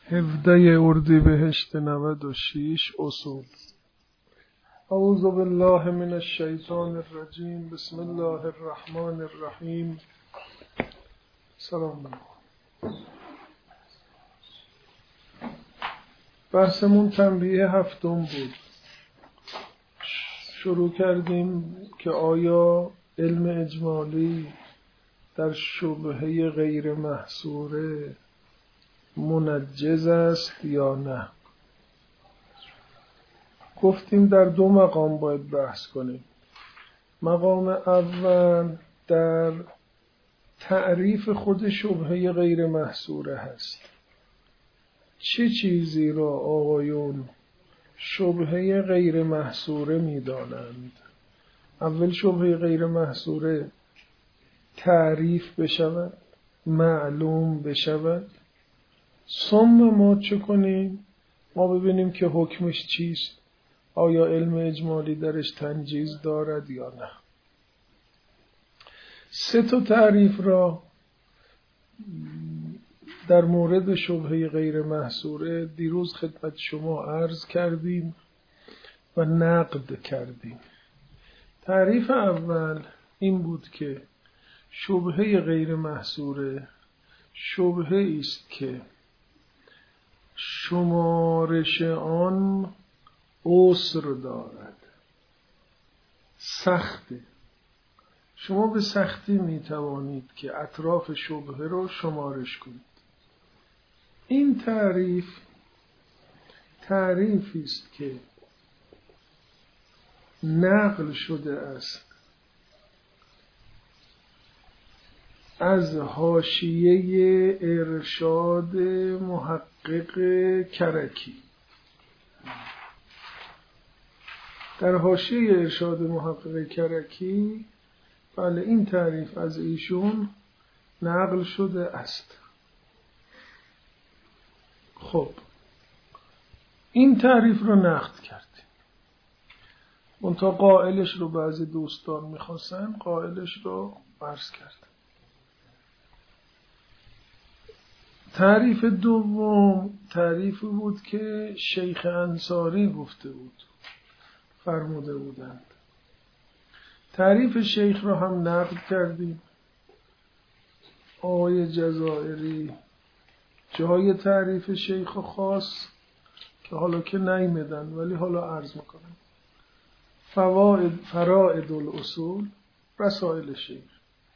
17 اردیبهشت 96 اصول. اعوذ بالله من الشیطان الرجیم. بسم الله الرحمن الرحیم. سلام علیکم. بحثمون تنبیه هفتم بود. شروع کردیم که آیا علم اجمالی در شبهه غیر محصوره منجز است یا نه. گفتیم در دو مقام باید بحث کنیم. مقام اول در تعریف خود شبهه غیر محصوره هست. چه چیزی را آقایون شبهه غیر محصوره می دانند؟ اول شبهه غیر محصوره تعریف بشود، معلوم بشود. ثم ما چه کنیم؟ ما ببینیم که حکمش چیست، آیا علم اجمالی درش تنجیز دارد یا نه. 3 تعریف را در مورد شبهه غیر محصوره دیروز خدمت شما عرض کردیم و نقد کردیم. تعریف اول این بود که شبهه غیر محصوره شبهه است که شمارش آن عسر دارد، سخته. شما به سختی می توانید که اطراف شبهه رو شمارش کنید. این تعریفی است که نقل شده است از حاشیه ارشاد محقق کرکی. در حاشیه ارشاد محقق کرکی بله این تعریف از ایشون نقل شده است. خب این تعریف رو نقد کردیم. منتها قائلش رو بعضی دوستان میخواستن، قائلش رو عرض کردم. تعریف دوم تعریفی بود که شیخ انصاری گفته بود، فرموده بودند. تعریف شیخ را هم نقد کردیم. آقای جزائری جای تعریف شیخ خاص که حالا که نیمدن ولی حالا عرض میکنم. فرائد الاصول رسائل شیخ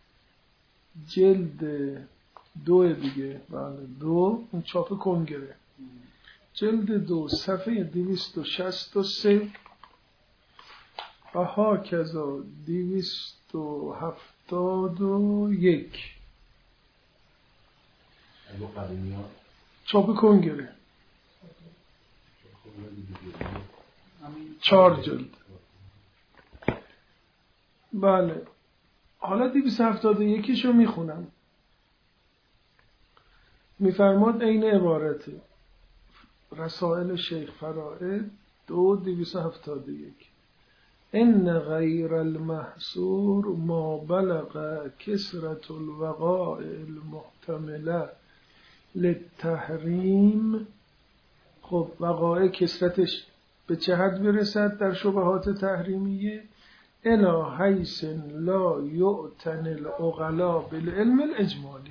جلد 2 دیگه، بله 2، اون چاپ کنگره، جلد 2 صفحه 263 و هاکذا 271 چاپ کنگره، 4 جلد. بله حالا 271 رو میخونم. میفرماد این عبارته، رسائل شیخ فرائد 271: ان غیر المحصور ما بلغ کثرت الوقائع المحتمله للتحریم. خب وقایع کثرتش به چه حد برسد در شبهات تحریمیه؟ الی حیث لا یعتن العقلاء بالعلم الاجمالی.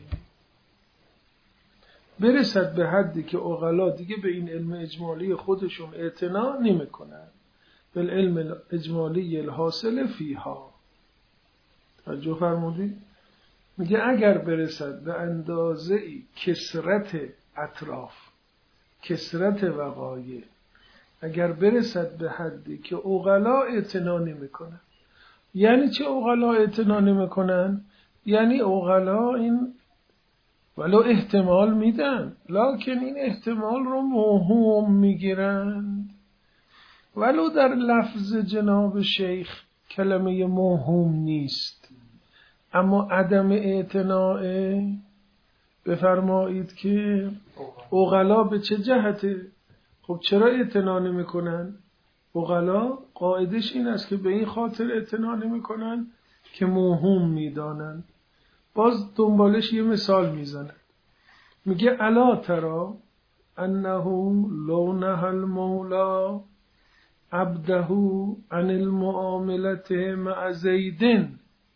برسد به حدی که عقلا دیگه به این علم اجمالی خودشون اعتنا نمی‌کنن. بالعلم الاجمالی الحاصل فیها. توجه فرمودید؟ میگه اگر برسد به اندازه‌ای کثرت اطراف، کثرت وقایع، اگر برسد به حدی که عقلا اعتنا نمی‌کنن. یعنی چه عقلا اعتنا نمی‌کنن؟ یعنی عقلا این ولو احتمال میدن، لکن این احتمال رو موهوم میگیرند. ولو در لفظ جناب شیخ کلمه موهوم نیست، اما عدم اعتناء بفرمایید که عقلا به چه جهته؟ خب چرا اعتنا نمیکنن؟ عقلا قاعدش این است که به این خاطر اعتنا نمیکنن که موهوم میدانند. باز دنبالش یه مثال میزنه، میگه الا ترا انه لو نهى المولى عبده عن المعاملة مع زید،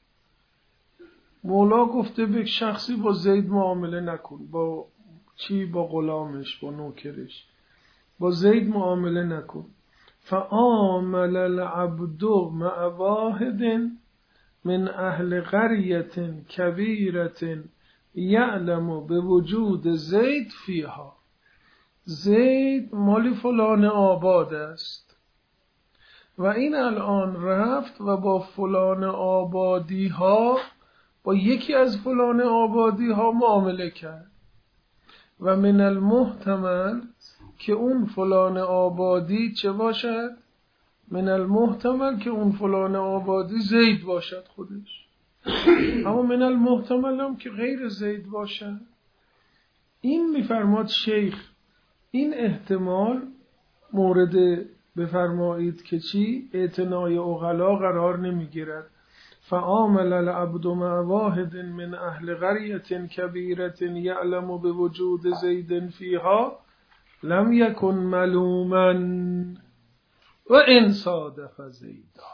مولا گفته به شخصی با زید معامله نکن. با چی؟ با غلامش، با نوکرش، با زید معامله نکن. فعامل العبد مع واحد من اهل قرية كبيرة یعلم به وجود زید فیها. زید مال فلان آباد است و این الان رفت و با فلان آبادی ها، با یکی از فلان آبادی ها معامله کرد و من المحتمل که اون فلان آبادی چه باشد؟ من المحتمل که اون فلان آبادی زید باشد خودش، اما من المحتمل هم که غیر زید باشد. این میفرماد شیخ این احتمال مورد بفرمایید که چی؟ اعتنای عقلا قرار نمیگیرد. فعامل العبد مع واحد من اهل قرية كبيرة يعلم بوجود زید فيها لم يكن ملوما و ان صادف زیدا،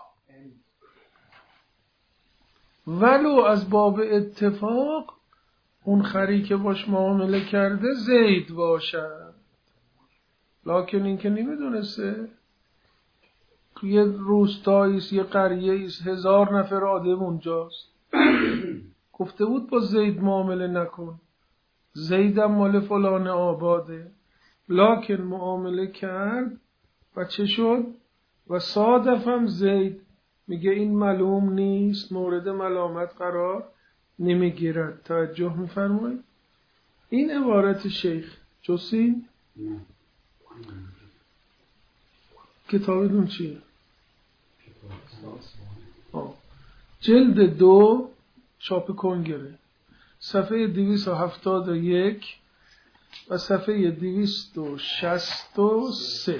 ولو از باب اتفاق اون خری که باش معامله کرده زید باشد، لکن این که نمیدونسته یه روستاییست، یه قریه‌ایست، 1000 نفر آدم اونجاست، گفته بود با زید معامله نکن، زیدم مال فلان آباده، لکن معامله کرد و چه شد؟ و صادفم زید. میگه این معلوم نیست، مورد ملامت قرار نمیگیرد. توجه میفرمایید؟ این عبارت شیخ جسین کتابتون چیه؟ جلد 2 چاپ کنگره، صفحه 271 و صفحه 263.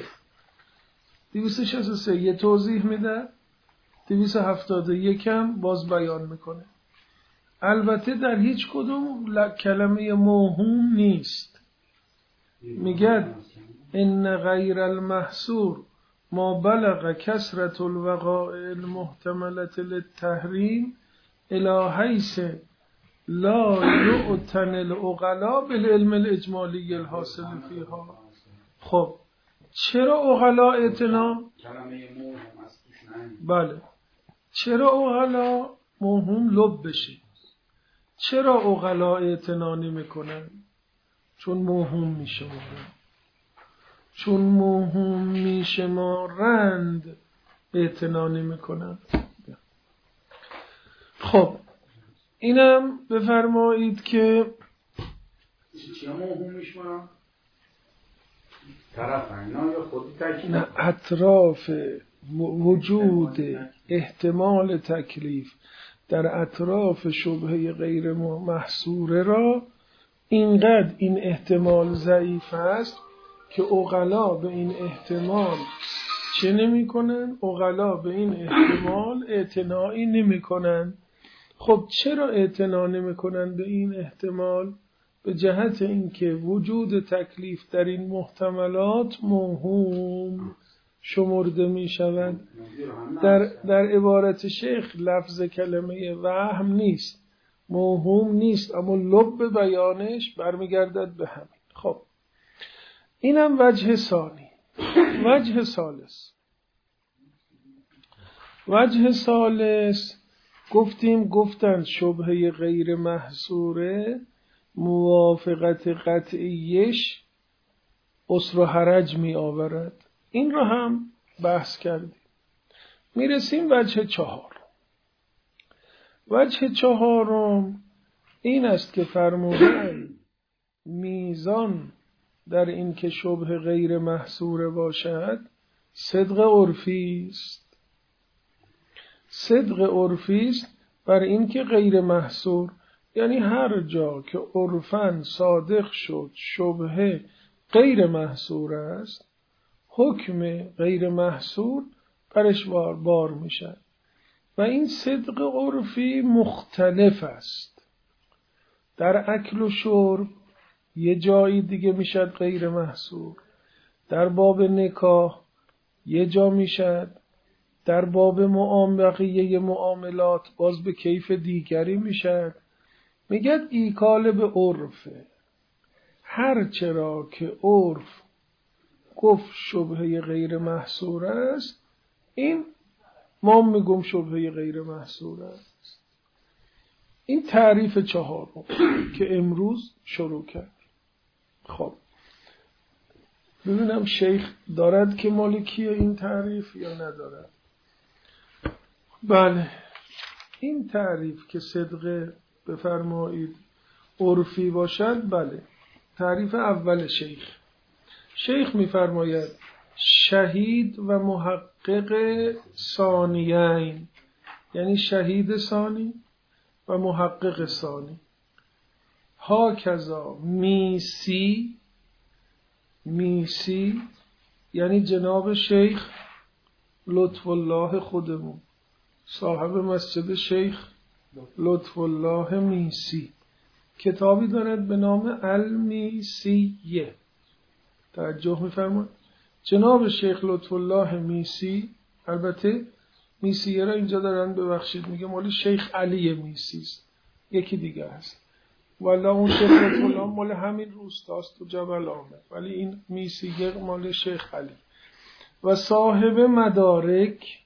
263 یه توضیح میده، 271 هم باز بیان میکنه. البته در هیچ کدوم کلمه موهوم نیست. میگه ان غیر المحصور ما بلغ کثرة الوقائع المحتملة للتحریم الى حیث لا یؤتن العقلاء بالعلم الاجمالی الحاصل فیها. خب چرا عقلاء اعتنا؟ بله، چرا عقلاء موهوم لب بشه؟ چرا عقلاء اعتنا نمیکنن؟ چون موهوم میشمارن، چون موهوم میشمارند اعتنا نمیکنن. خب اینم بفرمایید که چی موهوم میشمارن؟ طرف اینا یا خودی تکلیف؟ نه، اطراف وجود احتمال تکلیف در اطراف شبهه غیر محصوره را اینقدر این احتمال ضعیف است که عقلا به این احتمال چه نمی کنن؟ عقلا به این احتمال اعتنایی نمی کنن. خب چرا اعتنا نمی کنن به این احتمال؟ به جهت اینکه وجود تکلیف در این محتملات موهوم شمرده می شود. در عبارت شیخ لفظ کلمه وهم نیست، موهوم نیست، اما لب بیانش برمیگردد به همین. خب اینم وجه ثانی. وجه ثالث، وجه ثالث گفتن شبهه غیر محصوره موافقت قطعیش عسر و حرج می آورد. این رو هم بحث کردیم. میرسیم وجه 4. وجه 4 این است که فرمودن میزان در این که شبه غیر محصوره باشد صدق عرفی است. صدق عرفی است بر این که غیر محصور، یعنی هر جا که عرفاً صادق شد شبهه غیر محصور است، حکم غیر محصور برش بار میشه و این صدق عرفی مختلف است. در اکل و شرب یه جایی دیگه میشد غیر محصور، در باب نکاح یه جا میشد، در باب بقیه معاملات باز به کیف دیگری میشد. میگد ایکال به عرفه، هر چرا که عرف گفت شبهه غیر محصور است، این ما میگم شبهه غیر محصور است. این تعریف چهارم که امروز شروع کرد. خب ببینم شیخ دارد که مالکیه این تعریف یا ندارد. بله، این تعریف که صدقه بفرمایید عرفی باشد، بله تعریف اول شیخ میفرماید شهید و محقق ثانیین، یعنی شهید ثانی و محقق ثانی. هاکذا میسی یعنی جناب شیخ لطف الله خودمون، صاحب مسجد شیخ لطف الله میسی، کتابی دارد به نام المیسیه. توجه می‌فرمایید جناب شیخ لطف الله میسی، البته میسیه را اینجا دارن ببخشید میگه مال شیخ علی میسی است، یکی دیگه است، والا اون شیخ لطف الله مال همین روستاست تو جبل آمد، ولی این میسیه مال شیخ علی. و صاحب مدارک،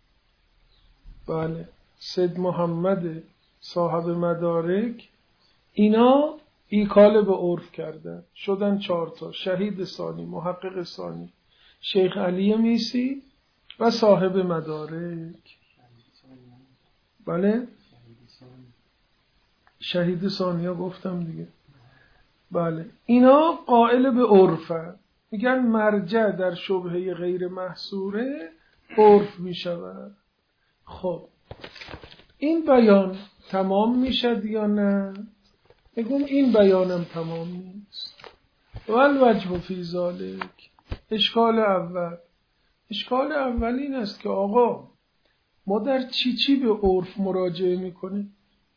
بله سید محمد صاحب مدارک، اینا ایکاله به عرف کردن، شدن 4 تا: شهید ثانی، محقق ثانی، شیخ علی میسی و صاحب مدارک. بله شهید ثانیا گفتم دیگه. بله اینا قائل به عرفن، میگن مرجع در شبهه غیر محصوره عرف میشود. خب این بیان تمام میشد یا نه؟ میگم این بیانم تمام نیست. والوجه فی ذالک، اشکال اول این است که آقا ما در چی به عرف مراجعه میکنیم؟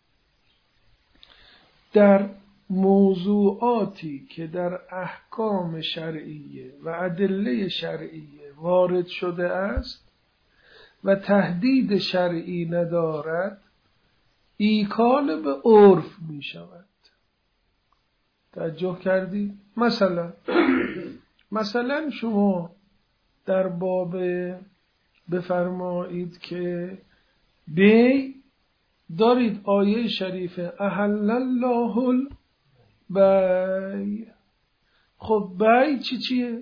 در موضوعاتی که در احکام شرعیه و ادله شرعیه وارد شده است و تهدید شرعی ندارد، ایکال به عرف می شود. توجه کردی؟ مثلا شما در باب بفرمایید که بی دارید آیه شریفه احل الله البیع. خب بی چیه؟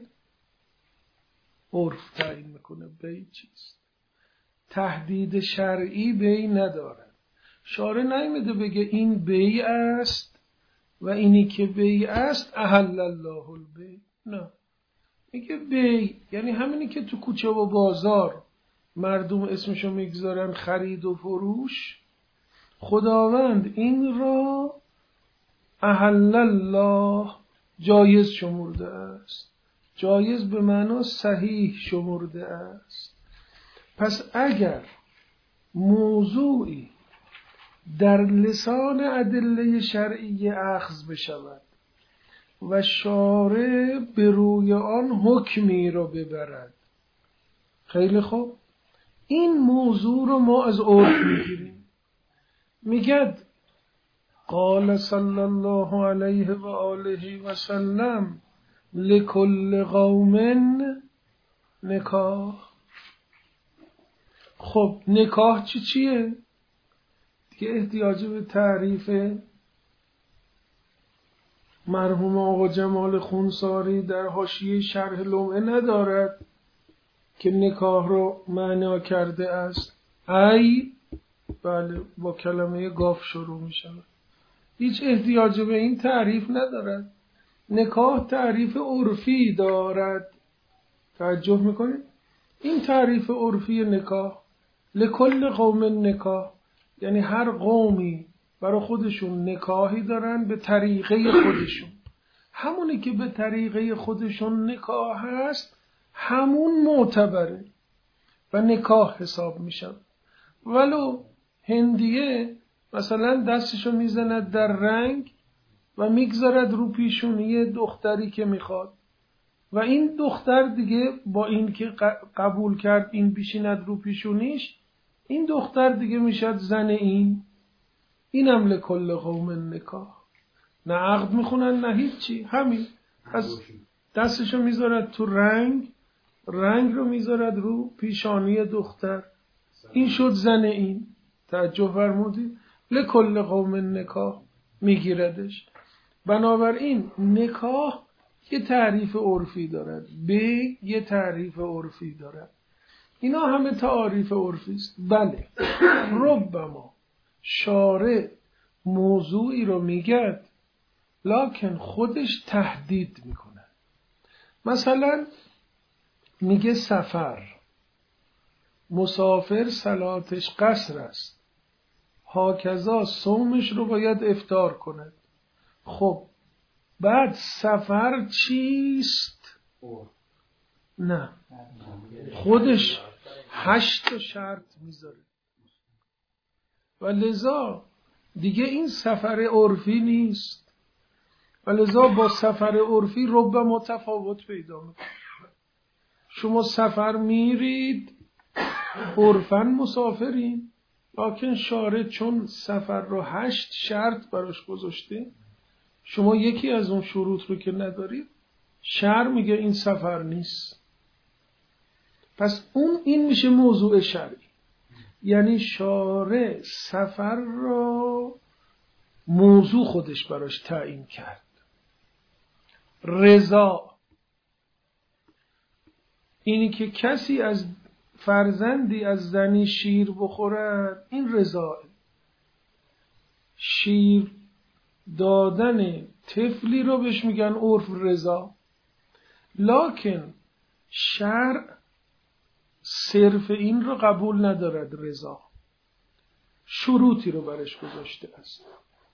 عرف تعیین میکنه بی چیست. تهدید شرعی بی نداره. شارع نمیده بگه این بی است و اینی که بی است احل الله البیع، نه، میگه بی یعنی همینی که تو کوچه و بازار مردم اسمشو میگذارن خرید و فروش، خداوند این را احل الله جایز شمرده است، جایز به معنی صحیح شمرده است. پس اگر موضوعی در لسان ادله شرعی اخذ بشود و شارع به روی آن حکمی را ببرد، خیلی خوب، این موضوع رو ما از عرف میگیریم. میگد قال صلی الله علیه و آله و سلم لکل قوم نکاح. خب نکاح چیه؟ دیگه احتیاج به تعریف مرحوم آقا جمال خونساری در حاشیه شرح لمعه ندارد که نکاح رو معنا کرده است. بله با کلمه گاف شروع می شود. هیچ احتیاج به این تعریف ندارد. نکاح تعریف عرفی دارد. توجه میکنید؟ این تعریف عرفی نکاح لکل قوم نکاح، یعنی هر قومی برای خودشون نکاحی دارن به طریقه خودشون. همونی که به طریقه خودشون نکاح هست همون معتبره و نکاح حساب میشن. ولو هندیه مثلا دستشو میزند در رنگ و میگذارد رو پیشونی دختری که میخواد و این دختر دیگه با این که قبول کرد این بیشیند رو پیشونیش، این دختر دیگه میشد زن اینم لکل قوم نکاح. نه عقد میخونن نه هیچی، همین از دستشو میذارد تو رنگ رو میذارد رو پیشانی دختر، این شد زن این. توجه فرمودید؟ لکل قوم نکاح میگیردش. بنابراین نکاح یه تعریف عرفی دارد، یه تعریف عرفی دارد. اینا همه تعاریف عرفی است. بله ربما شارع موضوعی رو میگد لکن خودش تهدید میکنه. مثلا میگه سفر، مسافر صلاتش قصر است، هاکذا صومش رو باید افطار کند. خب بعد سفر چیست؟ نه، خودش 8 شرط میذاره و لذا دیگه این سفر عرفی نیست و لذا با سفر عرفی رب متفاوت پیدا میکنه. شما سفر میرید عرفاً مسافرین، لکن شارع چون سفر رو 8 شرط براش گذاشته، شما یکی از اون شروط رو که ندارید، شرع میگه این سفر نیست. پس این میشه موضوع شرعی. یعنی شارع سفر رو موضوع خودش براش تعیین کرد. رضا، اینی که کسی از فرزندی از زنی شیر بخورد، این رضا. شیر دادن طفلی رو بهش میگن عرف رضا. لکن شرع صرف این رو قبول ندارد، رضا شروطی رو برش گذاشته است.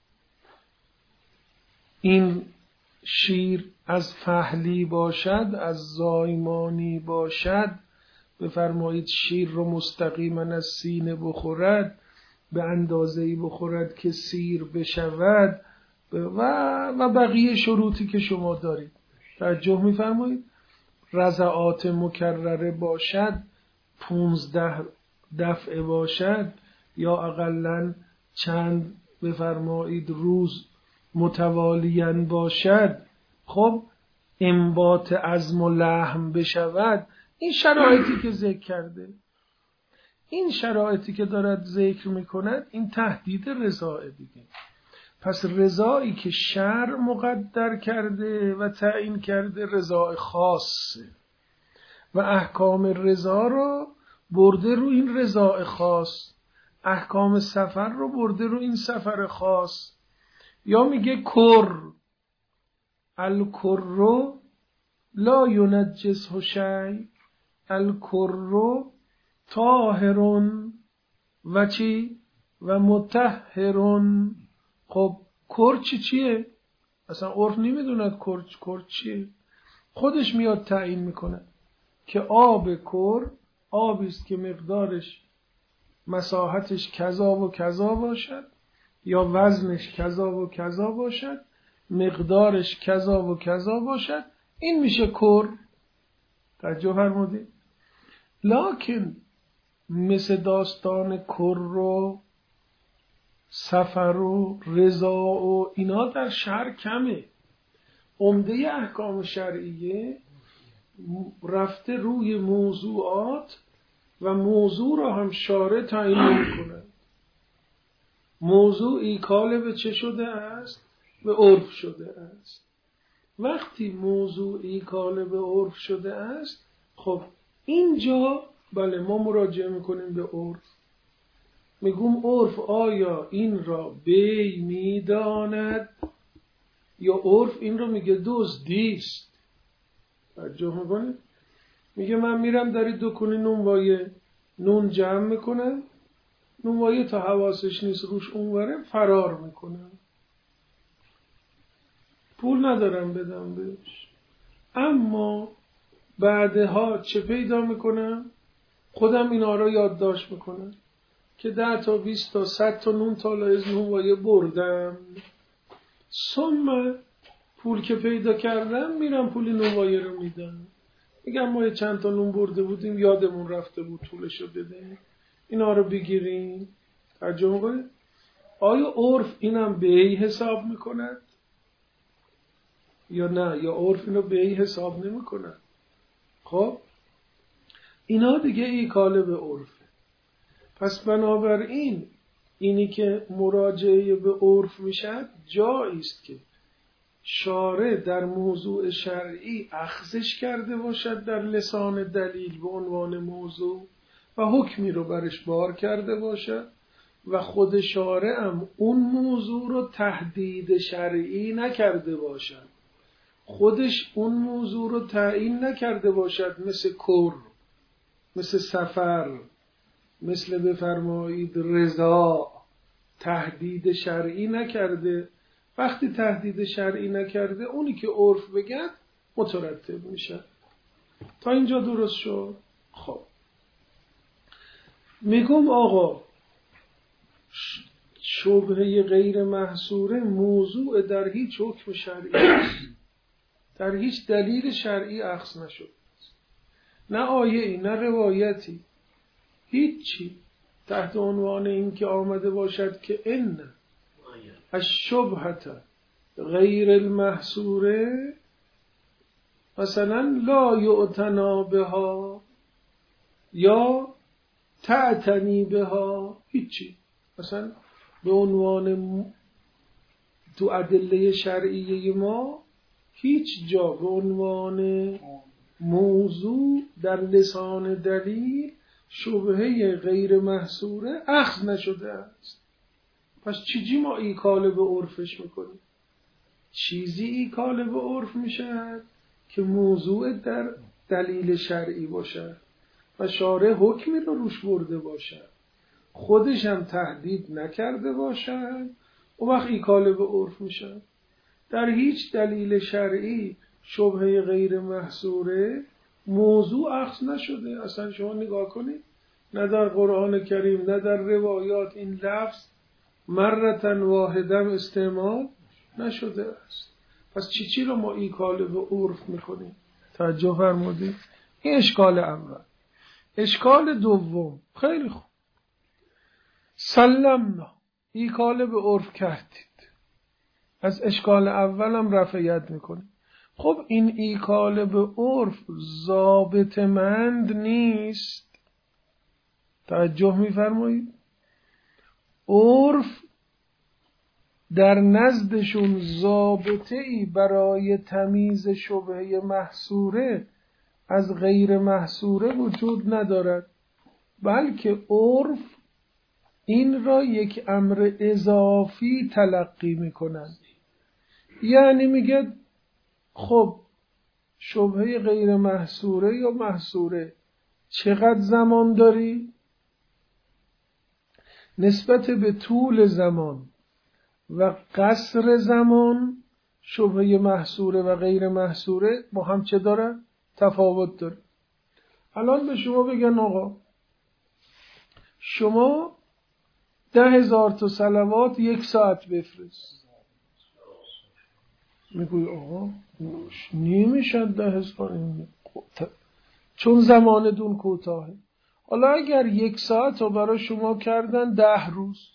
این شیر از فحلی باشد، از زایمانی باشد، بفرمایید شیر رو مستقیما از سینه بخورد، به اندازه‌ای بخورد که سیر بشود و بقیه شروطی که شما دارید. توجه می‌فرمایید؟ رضعات مکرره باشد، 15 دفعه باشد، یا اقلاً چند بفرمایید روز متوالیاً باشد، خب انبات عظم و لحم بشود. این شرایطی که ذکر کرده، این شرایطی که دارد ذکر میکند، این تهدید رضا دیگه. پس رضایی که شرع مقدر کرده و تعیین کرده رضا خاصه و احکام رضا رو برده رو این رضا خاص، احکام سفر رو برده رو این سفر خاص. یا میگه کر، الکر لا ینجسه شیء، الکر طاهر و چی؟ و مطهر. خب کر چیه؟ اصلا عرف نمیدوند کر چیه، خودش میاد تعیین میکنه که آب کر آبی است که مقدارش مساحتش کذا و کذا باشد، یا وزنش کذا و کذا باشد، مقدارش کذا و کذا باشد، این میشه کر. توجه فرمودید؟ لکن مثل داستان کر و سفر و رضا و اینا در شرع کمه. عمده احکام شرعیه رفته روی موضوعات و موضوع را هم شارع تعیین می‌کند. موضوعی کاله به چه شده است؟ به عرف شده است. وقتی موضوعی کاله به عرف شده است، خب اینجا بله ما مراجعه میکنیم به عرف، میگم عرف آیا این را بی میداند یا عرف این رو میگه دزدیست. توجه میکنید؟ میگه من میرم داری دکونی نونوایه نون جمع میکنم، نونوایه تا حواسش نیست روش اونوره فرار میکنم، پول ندارم بدم بهش. اما بعدها چه پیدا میکنم؟ خودم اینا رو یادداشت میکنم که 10 تا 20 تا 100 تا نون تالایز نونوایه بردم. ثم پول که پیدا کردم میرم پول نونوایی رو میدم، میگم ما یه چند تا نون برده بودیم یادمون رفته بود طولشو بده، اینا رو بگیریم. ترجمه کنید. آیا عرف اینم بیع حساب میکند یا نه؟ یا عرف اینو بیع حساب نمیکند؟ خب اینا دیگه ایکاله به عرفه. پس بنابراین اینی که مراجعه به عرف میشد جایی است که شارع در موضوع شرعی اخذش کرده باشد در لسان دلیل به عنوان موضوع و حکمی رو برش بار کرده باشد و خود شارع هم اون موضوع رو تهدید شرعی نکرده باشد، خودش اون موضوع رو تعیین نکرده باشد، مثل کر، مثل سفر، مثل بفرمایید رضا، تهدید شرعی نکرده. وقتی تهدید شرعی نکرده اونی که عرف بگد مترتب میشه. تا اینجا درست شد؟ خب میگم آقا شبهه غیر محصوره موضوع در هیچ حکم شرعی است، در هیچ دلیل شرعی اخذ نشد، نه آیه‌ای نه روایتی، هیچی تحت عنوان این که آمده باشد که ان الشبهة غیر المحصوره مثلا لا یعتنا بها یا تعتنی بها، هیچی. مثلا به عنوان تو ادله شرعیه ما هیچ جا به عنوان موضوع در لسان دلیل شبهه غیر محصوره اخذ نشده است. پس چیزی ما ایکاله به عرفش میکنیم؟ چیزی ایکاله به عرف میشد که موضوع در دلیل شرعی باشد و شارع حکمی رو روش برده باشد، خودش هم تهدید نکرده باشد، و وقت ایکاله به عرف میشد. در هیچ دلیل شرعی شبهه غیر محصوره موضوع اخذ نشده. اصلا شما نگاه کنید، نه در قرآن کریم نه در روایات این لفظ مرتن واحدم استعمال نشده است. پس چی رو ما ایکاله به عرف میکنیم؟ توجه فرمودید؟ این اشکال اول. اشکال دوم، خیلی خوب، سلمنا، ایکاله به عرف کردید، از اشکال اولم رفعیت میکنیم. خب این ایکاله به عرف ضابط مند نیست. توجه میفرمایید؟ عرف در نزدشون ضابطه‌ای برای تمییز شبهه محصوره از غیر محصوره وجود ندارد، بلکه عرف این را یک امر اضافی تلقی میکنند. یعنی میگه خب شبهه غیر محصوره یا محصوره چقدر زمان داری؟ نسبت به طول زمان و قصر زمان شبهه محصوره و غیر محصوره با هم چه داره؟ تفاوت داره. الان به شما بگن آقا شما 10,000 تا صلوات 1 ساعت بفرست. میگوی آقا نمیشه 10,000 چون زمان دون کوتاهه. حالا اگر 1 ساعت رو برای شما کردن 10 روز،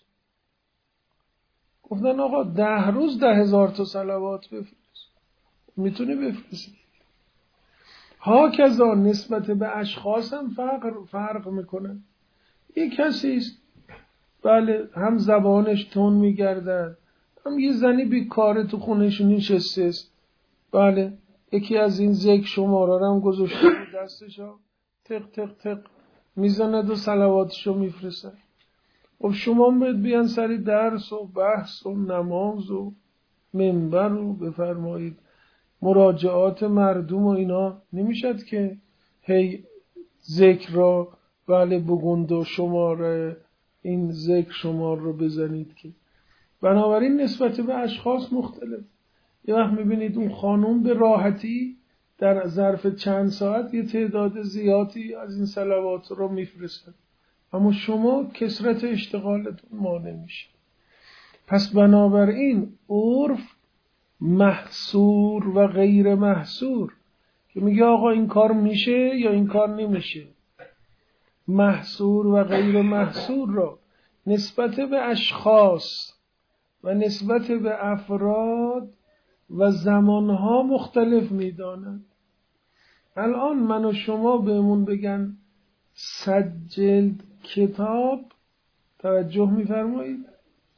گفتن آقا 10 روز 10,000 تا صلوات بفرست، میتونی بفرستی. ها کذا نسبت به اشخاص هم فرق میکنه. یک کسی است بله هم زبانش تون میگردد، هم یه زنی بیکاره تو خونش نشسته است، بله یکی از این ذکر شماره هم گذاشته بود دستش ها، تق تق تق میزند و صلواتشو میفرسته. خب شما باید بیان سری درس و بحث و نماز و منبر رو بفرمایید، مراجعات مردم و اینا نمیشد که هی ذکر را بله بگند و شماره این ذکر شمار رو بزنید که. بنابراین نسبت به اشخاص مختلف. یه وقت میبینید اون خانوم به راحتی در ظرف چند ساعت یه تعداد زیادی از این صلوات رو میفرستن، اما شما کثرت اشتغالتون مانع میشه. پس بنابراین عرف محصور و غیر محصور که میگه آقا این کار میشه یا این کار نمیشه. محصور و غیر محصور را نسبت به اشخاص و نسبت به افراد و زمانها مختلف میدانند. الان من و شما بهمون بگن 100 جلد کتاب، توجه میفرمایید،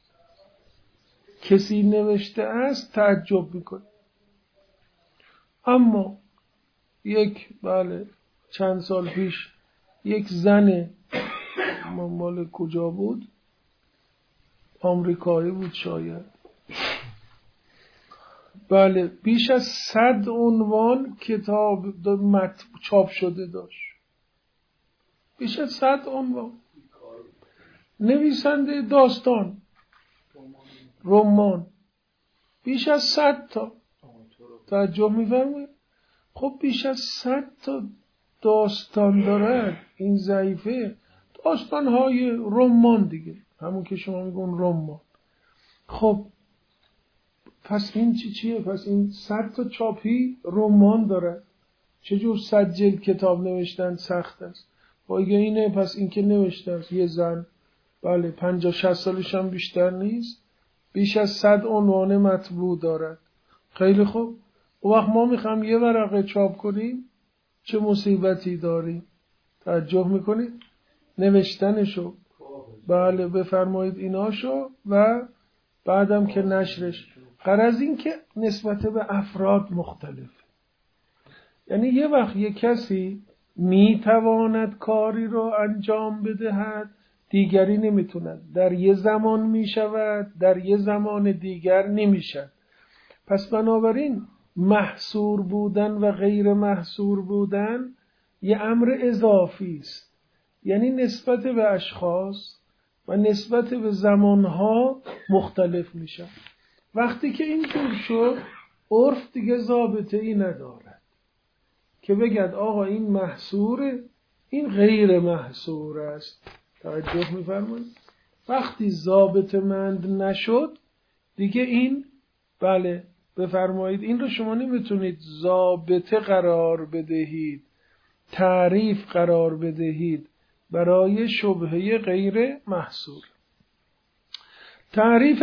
کسی نوشته است، تعجب میکنه. اما چند سال پیش یک زن مال کجا بود، آمریکایی بود شاید، بیش از 100 عنوان کتاب چاپ شده داشت. بیش از 100 عنوان. نویسنده داستان، رمان، بیش از 100 تا. توجه می‌فرمایید؟ خب بیش از 100 تا داستان دارد این ضعیفه. داستان‌های رمان دیگه، همون که شما میگون رمان. خب پس این چیه؟ پس این 100 تا چاپی رمان داره. چجور 100 جلد کتاب نوشتن سخت است؟ اگه اینه پس این که نوشته است یه زن 50-60 سالش هم بیشتر نیست، بیش از 100 عنوان مطبوع دارد. خیلی خوب، اون وقت ما میخوام یه ورقه چاپ کنیم، چه مصیبتی داریم؟ توجه میکنید؟ نوشتنشو بفرمایید ایناشو و بعدم که نشرش. غرض این که نسبت به افراد مختلف، یعنی یه وقت یه کسی میتواند کاری رو انجام بدهد، دیگری نمیتوند. در یه زمان میشود، در یه زمان دیگر نمیشد. پس بنابراین محصور بودن و غیر محصور بودن یه امر اضافی است، یعنی نسبت به اشخاص و نسبت به زمانها مختلف میشن. وقتی که اینطور شد، عرف دیگه ضابطه ای ندارد که بگد آقا این محصوره، این غیر محصور است. توجه میفرمایید؟ وقتی ضابطه مند نشد دیگه این بفرمایید این رو شما نمیتونید ضابطه قرار بدهید، تعریف قرار بدهید برای شبهه غیر محصور. تعریف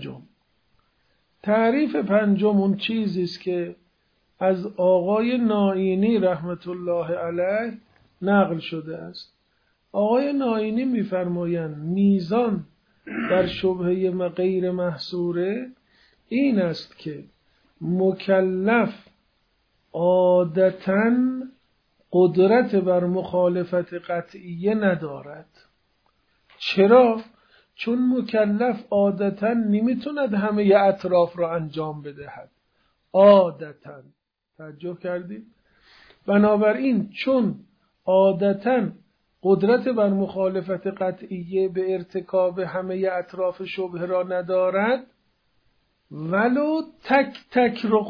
پنجم اون چیزی است که از آقای نائینی رحمت الله علیه نقل شده است. آقای نائینی میفرمایند میزان در شبهه غیر محصوره این است که مکلف عادتاً قدرت بر مخالفت قطعیه ندارد. چرا؟ چون مکلف عادتاً نمیتوند همه اطراف را انجام بدهد. عادتاً، توجه کردید؟ بنابراین چون عادتاً قدرت بر مخالفت قطعیه به ارتکاب همه اطراف شبهه را ندارد، ولو تک تک رو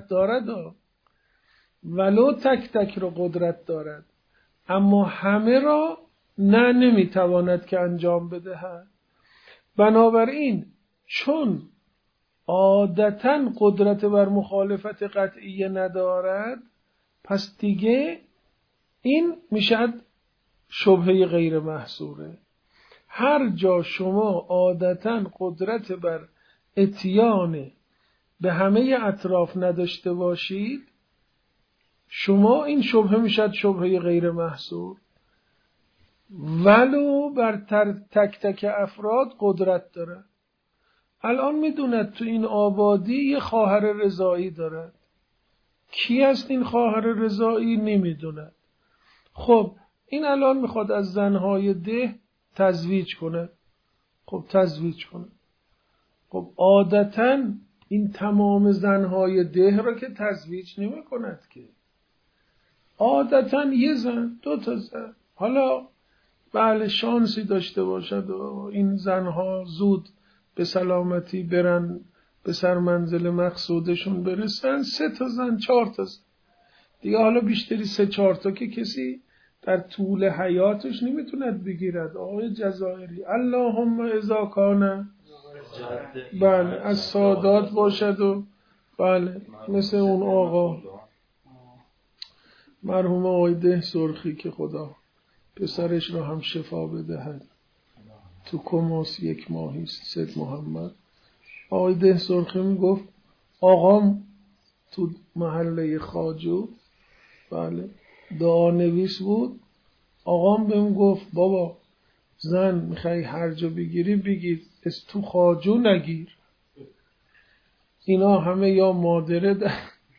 قدرت دارد، اما همه را نمیتواند که انجام بدهد. بنابراین چون عادتاً قدرت بر مخالفت قطعیه ندارد، پس دیگه این میشد شبهه غیر محصوره. هر جا شما عادتاً قدرت بر اتیان به همه اطراف نداشته باشید، شما این شبهه میشد شبهه غیر محصور، ولو بر تک تک افراد قدرت داره. الان میدوند تو این آبادی یه خواهر رضایی دارد. کی است این خواهر رضایی؟ نمیدوند. خب این الان میخواد از زنهای ده تزویج کنه. خب عادتاً این تمام زنهای ده را که تزویج نمی کند که. عادتاً یه زن، 2 تا زن، حالا شانسی داشته باشد و این زنها زود به سلامتی برن به سر منزل مقصودشون برسن، 3 تا زن، 4 تا زن دیگه. حالا بیشتری 3-4 تا که کسی در طول حیاتش نمیتوند بگیرد. آقای جزائری اللهم اذا کان از سادات باشد و بله، مثل اون آقا مرحوم آقای ده سرخی که خدا پسرش را هم شفا بدهد، تو کماس 1 ماهی است، سید محمد. آقای ده سرخی میگفت آقام تو محله خواجو، بله، دعا نویس بود. آقام بهم گفت بابا زن میخوای هر جا بگیری بگیر، از تو خواجو نگیر. اینا همه یا مادره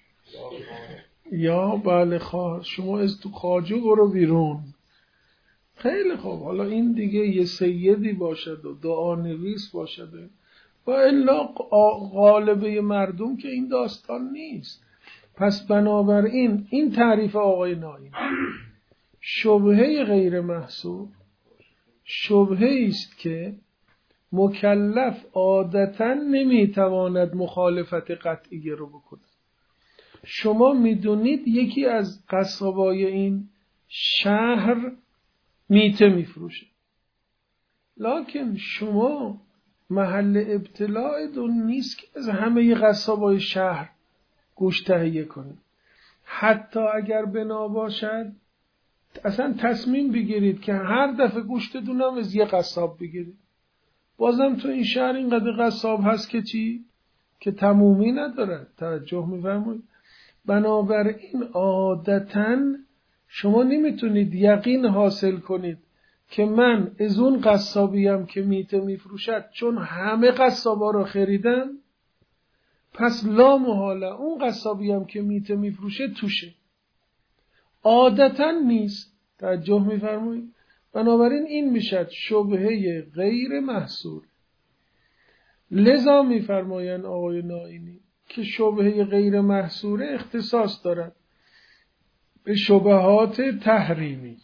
یا بله خواهر، شما از تو خواجو برو بیرون. خیلی خوب، حالا این دیگه یه سیدی باشد و دعا نویس باشد و الا غالبه مردم که این داستان نیست. پس بنابراین این تعریف آقای نائی شبهه غیر محصور شبهه است که مکلف عادتا نمیتواند مخالفت قطعیه رو بکنه. شما میدونید یکی از قصابای این شهر میته میفروشه، لکن شما محل ابتلاعتون نیست که از همه قصابای شهر گوشت تهیه کنید. حتی اگر بنا باشد اصلا تصمیم بگیرید که هر دفعه گوشتتون هم از یه قصاب بگیرید، بازم تو این شهر اینقدر قصاب هست که چی؟ که تمومی ندارد. توجه می‌فرمایید؟ بنابراین عادتاً شما نمیتونید یقین حاصل کنید که من از اون قصابیم که میته میفروشد چون همه قصابا رو خریدم پس لا محاله اون قصابیم که میته میفروشه توشه. عادتاً نیست. توجه می‌فرمایید؟ بنابراین این میشد شبهه غیر محصور. لذا می‌فرمایند آقای نائینی که شبهه غیر محصوره اختصاص دارد به شبهات تحریمی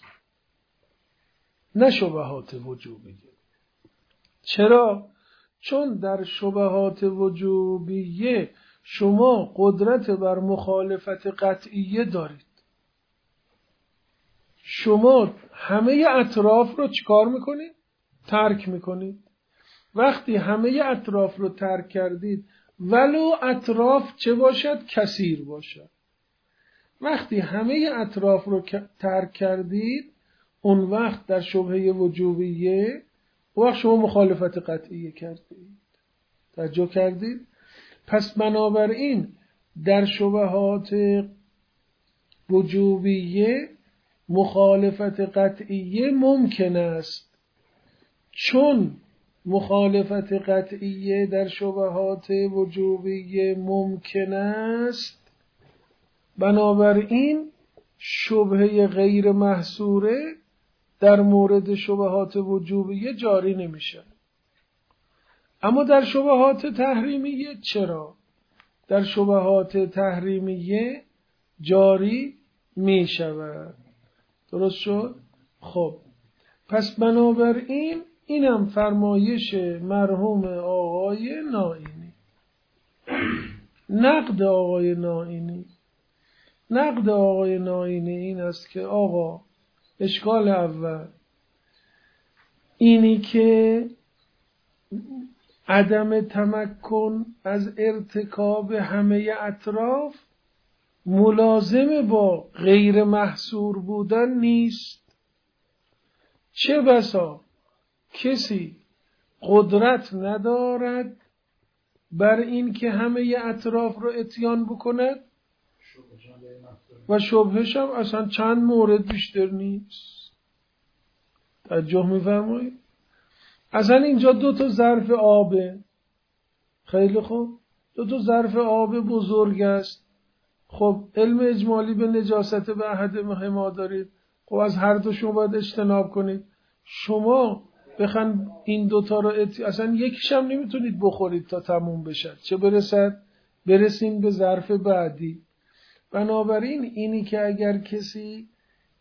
نه شبهات وجوبی. چرا؟ چون در شبهات وجوبیه شما قدرت بر مخالفت قطعیه دارید. شما همه اطراف رو چیکار میکنید؟ ترک میکنید. وقتی همه اطراف رو ترک کردید ولو اطراف چه باشد؟ کثیر باشد. وقتی همه اطراف رو ترک کردید اون وقت در شبهه وجوبیه وقت شما مخالفت قطعیه کردید. توجه کردید؟ پس بنابراین در شبهات وجوبیه مخالفت قطعیه ممکن است، چون مخالفت قطعیه در شبهات وجوبیه ممکن است بنابراین شبهه غیر محصوره در مورد شبهات وجوبیه جاری نمیشه. اما در شبهات تحریمیه چرا؟ در شبهات تحریمیه جاری میشود. درست شد؟ خب پس بنابراین اینم فرمایش مرحوم آقای نائینی. نقد آقای نائینی این است که آقا اشکال اول اینی که عدم تمکن از ارتکاب همه اطراف ملازم با غیر محصور بودن نیست. چه بسا کسی قدرت ندارد بر این که همه اطراف رو اتیان بکند و شبهش هم اصلا چند مورد بیشتر نیست. توجه می‌فرمایید؟ اصلا اینجا 2 ظرف آبه. خیلی خوب، 2 ظرف آب بزرگ است. خب علم اجمالی به نجاست به احدهما ما دارید. خب از هر دوشون باید اجتناب کنید. شما بخن این 2 رو اصلا یکیش هم نمیتونید بخورید تا تموم بشه، چه برسین به ظرف بعدی. بنابراین اینی که اگر کسی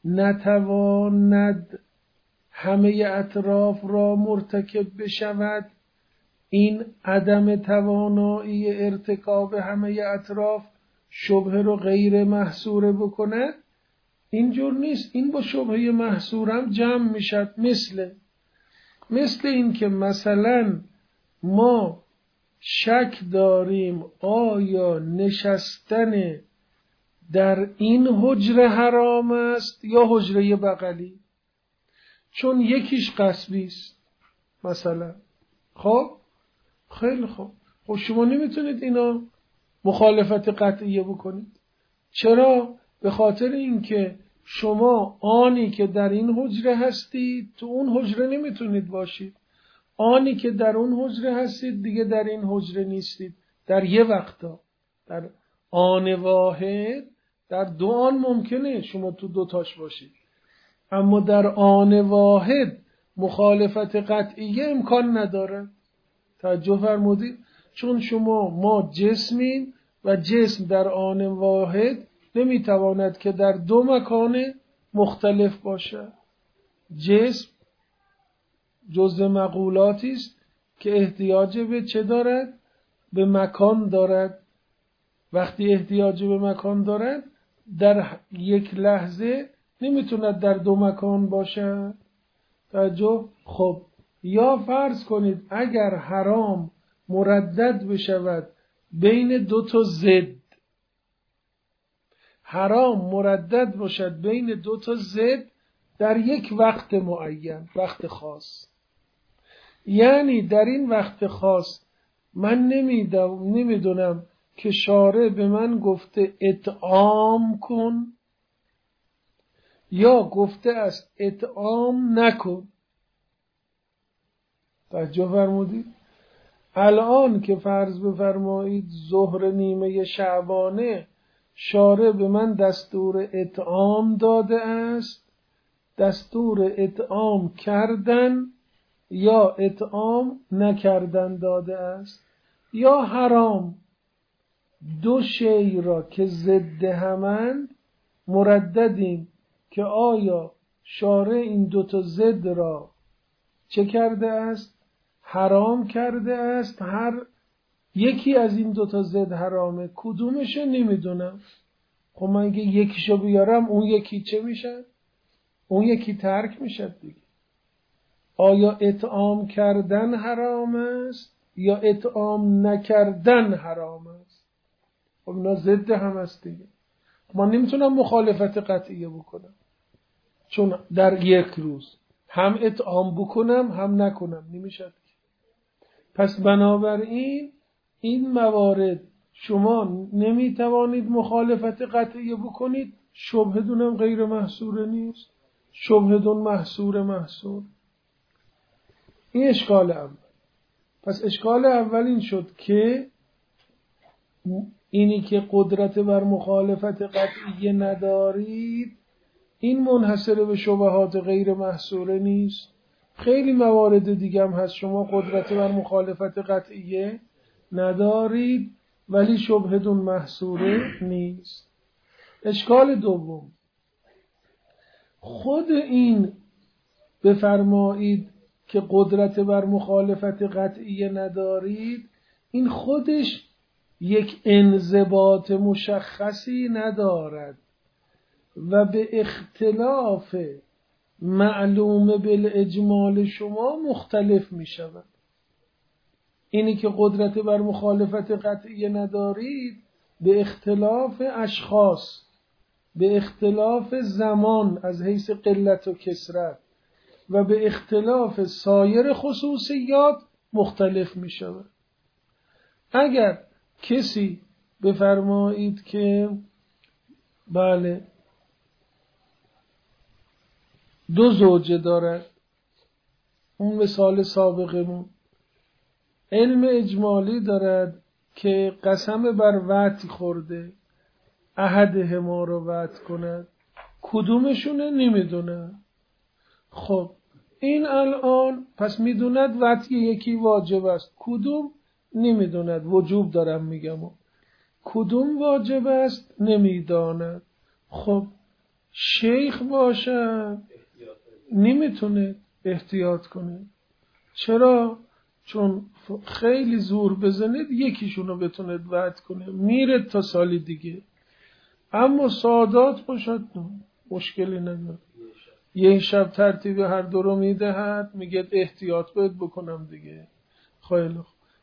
نتواند همه اطراف را مرتکب بشود این عدم توانایی ارتکاب همه اطراف شبهه رو غیر محصوره بکنه اینجور نیست. این با شبهه محصورم جمع میشد. مثل این که مثلا ما شک داریم آیا نشستن در این حجره حرام است یا حجره بغلی، چون یکیش غصبی است مثلا. خب خیلی خوب، خب شما نمیتونید اینا مخالفت قطعیه بکنید. چرا؟ به خاطر اینکه شما آنی که در این حجره هستید تو اون حجره نمیتونید باشید، آنی که در اون حجره هستید دیگه در این حجره نیستید. در یه وقتا در آن واحد، در دو آن ممکنه شما تو دوتاش باشید، اما در آن واحد مخالفت قطعیه امکان نداره. توجه فرمودید؟ چون ما جسمیم و جسم در آن واحد نمیتواند که در دو مکان مختلف باشه. جسم جزء مقولاتی است که احتیاج به چه دارد؟ به مکان دارد. وقتی احتیاج به مکان دارد در یک لحظه نمیتوند در دو مکان باشه. توجه؟ خب یا فرض کنید اگر حرام مردد بشود بین دو تا ضد، حرام مردد باشد بین دو تا ضد در یک وقت معین، وقت خاص، یعنی در این وقت خاص من نمیدونم که شارع به من گفته اطعام کن یا گفته است اطعام نکن. توجه فرمودید؟ الان که فرض بفرمایید ظهر نیمه شعبانه، شارع به من دستور اطعام داده است، دستور اطعام کردن یا اطعام نکردن داده است، یا حرام. دو شی را که ضد همند مرددیم که آیا شارع این دو تا ضد را چه کرده است؟ حرام کرده است. هر یکی از این دو تا ضد حرامه، کدومشه نمیدونم. خب من اگه یکیشو بیارم اون یکی چه میشه؟ اون یکی ترک میشه دیگه. آیا اطعام کردن حرام است یا اطعام نکردن حرام است؟ خب اینا ضد هم است دیگه. من نمیتونم مخالفت قطعیه بکنم، چون در یک روز هم اطعام بکنم هم نکنم نمیشه. پس بنابراین این موارد شما نمیتوانید مخالفت قطعیه بکنید. شبهدون هم غیر محصور نیست، شبهدون محصور. این اشکال اول. پس اشکال اول این شد که اینی که قدرت بر مخالفت قطعیه ندارید این منحصر به شبهات غیر محصوره نیست. خیلی موارد دیگه هم هست شما قدرت بر مخالفت قطعیه ندارید ولی شبهدون محصوره نیست. اشکال دوم، خود این بفرمایید که قدرت بر مخالفت قطعیه ندارید، این خودش یک انضباط مشخصی ندارد و به اختلاف معلوم بالاجمال شما مختلف می شود. اینی که قدرت بر مخالفت قطعیه ندارید به اختلاف اشخاص، به اختلاف زمان از حیث قلت و کثرت و به اختلاف سایر خصوصیات مختلف می شود. اگر کسی بفرمایید که بله دو زوجه دارد، اون مثال سابقمون، علم اجمالی دارد که قسم بر وعد خورده احدهما رو وعد کند، کدومشونه نمیدونه. خب این الان پس میدوند وعد یکی واجب است، کدوم نمیدوند، وجوب دارم میگم، کدوم واجب است نمیداند. خب شیخ باشه نمیتونه احتیاط کنه. چرا؟ چون خیلی زور بزنید یکیشونو بتونه وعد کنه میره تا سالی دیگه. اما سادات باشد مشکلی نداره، یه شب ترتیب هر دو رو میدهد، میگه احتیاط باید بکنم دیگه. خیلی خوب.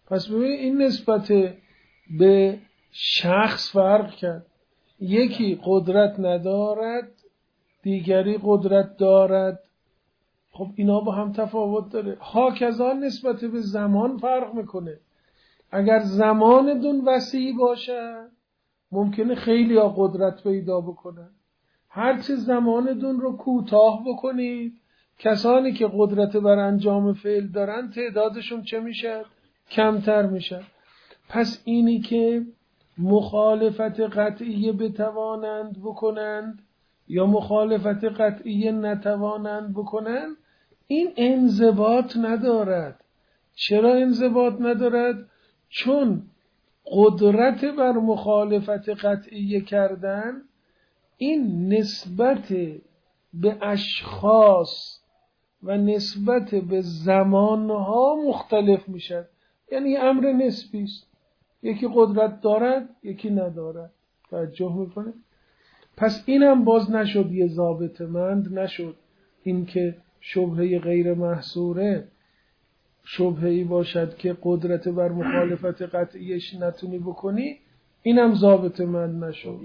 پس ببین این نسبت به شخص فرق کرد. یکی قدرت ندارد، دیگری قدرت دارد. خب اینا با هم تفاوت داره. هاکذا نسبت به زمان فرق میکنه. اگر زمان دون وسیع باشه ممکنه خیلی ها قدرت پیدا بکنن. هرچه زمان دون رو کوتاه بکنید، کسانی که قدرت بر انجام فعل دارن تعدادشون چه میشه؟ کمتر میشه. پس اینی که مخالفت قطعی بتوانند بکنند یا مخالفت قطعی نتوانند بکنند، این انضباط ندارد. چرا انضباط ندارد؟ چون قدرت بر مخالفت قطعی کردن این نسبت به اشخاص و نسبت به زمانها مختلف میشد. یعنی امر نسبی است. یکی قدرت دارد، یکی ندارد. توجه میکنه؟ پس اینم باز نشد یه ضابط مند نشد. این که شبهه غیر محصوره شبهه‌ای باشد که قدرت بر مخالفت قطعیش نتونی بکنی، اینم ضابط مند نشد.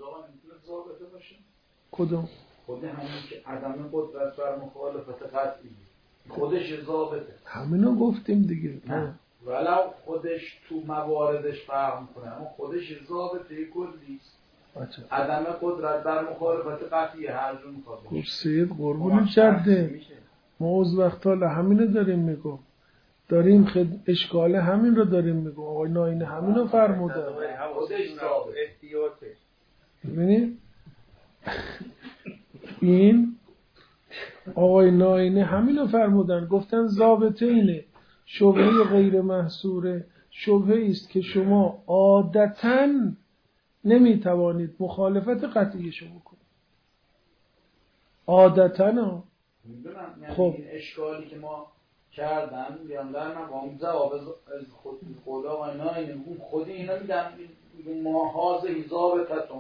کدوم؟ خود همین که عدم قدرت بر مخالفت قطعی خودش ضابطه. همینو گفتیم دیگه. نه ولو خودش تو مواردش فرق میکنه اما خودش ضابطه کلی است. عدم قدرت بر مخالفت قطعی هر جور میخواد باشه. سید قربونی کرده. ما از وقتا همینو داریم میگم. داریم اشکال همین رو داریم میگم. آقای ناینی همینو فرموده. خودش ضابطه احتیاطه. ببینید این آقای ناینی همینو فرمودن. گفتن ضابطه اینه. شبهه غیر محصوره شبهه است که شما عادتاً نمیتوانید مخالفت قطعیشو بکنید. عادتاً خب این اشکالی که ما کردن میگم در مقام جواب از خود آقای ناینی خود اینا میگن ما حاضر ضابطتون